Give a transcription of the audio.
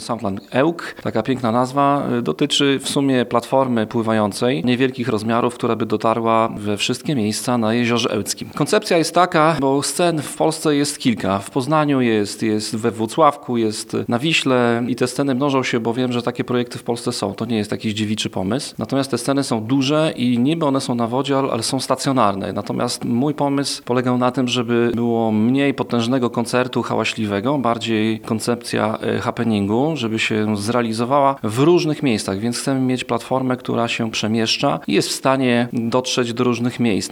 Soundland Ełk, taka piękna nazwa, dotyczy w sumie platformy pływającej niewielkich rozmiarów, która by dotarła we wszystkie miejsca na Jeziorze Ełckim. Koncepcja jest taka, bo scen w Polsce jest kilka. W Poznaniu jest we Włocławku, jest na Wiśle i te sceny mnożą się, bo wiem, że takie projekty w Polsce są. To nie jest jakiś dziewiczy pomysł. Natomiast te sceny są duże i niby one są na wodzie, ale są stacjonarne. Natomiast mój pomysł polegał na tym, żeby było mniej potężnego koncertu hałaśliwego, bardziej koncepcja happeningu, żeby się zrealizowała w różnych miejscach, więc chcemy mieć platformę, która się przemieszcza i jest w stanie dotrzeć do różnych miejsc.